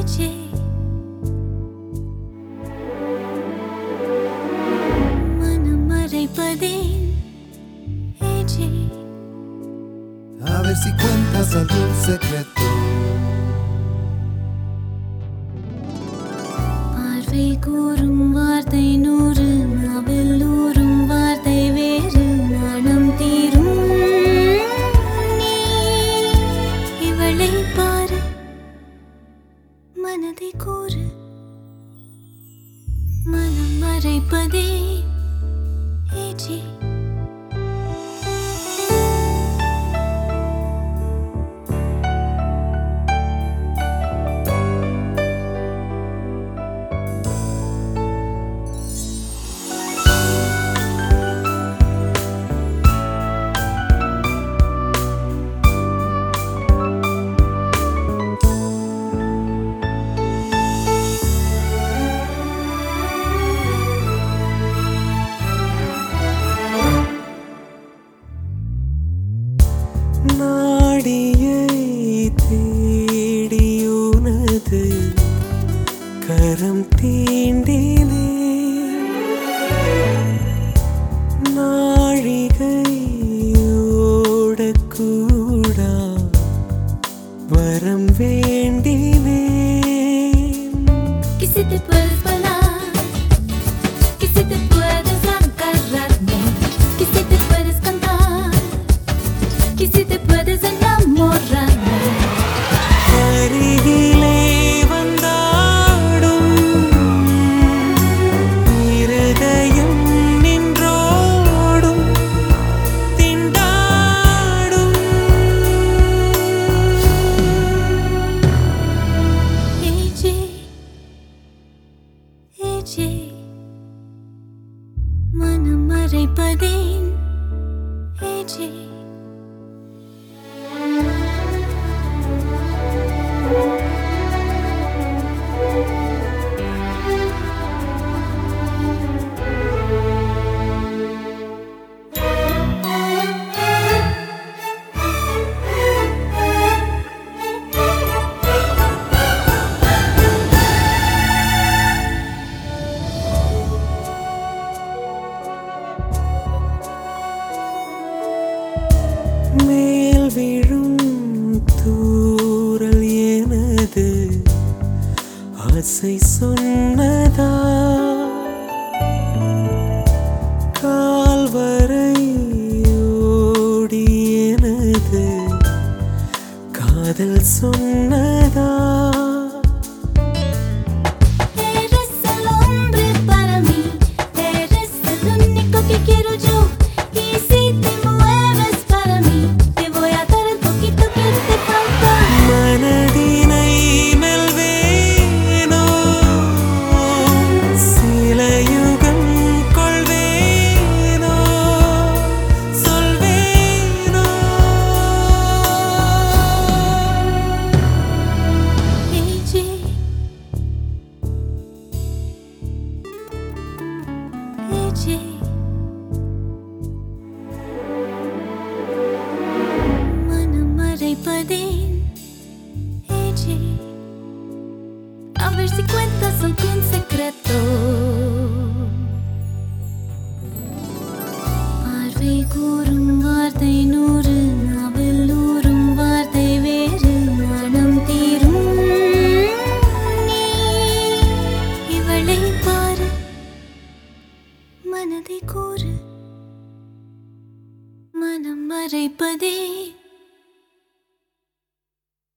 AJ மனம் மறைப்பதேன் ஏஜே A ver si cuentas algún secreto. பார்வை கூறும் வார்த்தை நூறு நாவில் ஊறும் வார்த்தை வேறு மனம் தீரும் நீ இவளை பாரு மனதை கூறு மனம் மறைப்பதே ஏஜே நாடியை தேடியுனது கரம் தீண்டிலே நாழிகையோடக்கூடா வரம் வேண்டினே Que si te puedes volar, que si te puedes agarrarme, que si te puedes cantar, que si te puedes enamorarme. அருகிலே வந்தாடும் இருதயம் நின்றோடும் திண்டாடும் ஏஜே ஏஜே மனம் மறைப்பதேன் ஏஜே மேல் விழும் தூறல் எனது ஆசை சொன்னதா கால்வரை ஓடி எனது காதல் சொன்னதா Eres el hombre para mí, eres el único que quiero yo. Y si te mueves para mí, te voy a dar el poquito que te falta. மனதினை மெல்வேனோ சில யுகம் கொள்வேனோ சொல்வேனோ ஏஜே ஏஜே மனம் மறைப்பதேன் ஏஜே A ver si cuentas algún secreto. பார்வை கூறும் வார்த்தை நூறு நாவில் ஊறும் வார்த்தை வேறு மனம் தீரும் நீ இவளை பாரு மனதை கூறு மனம் மறைப்பதே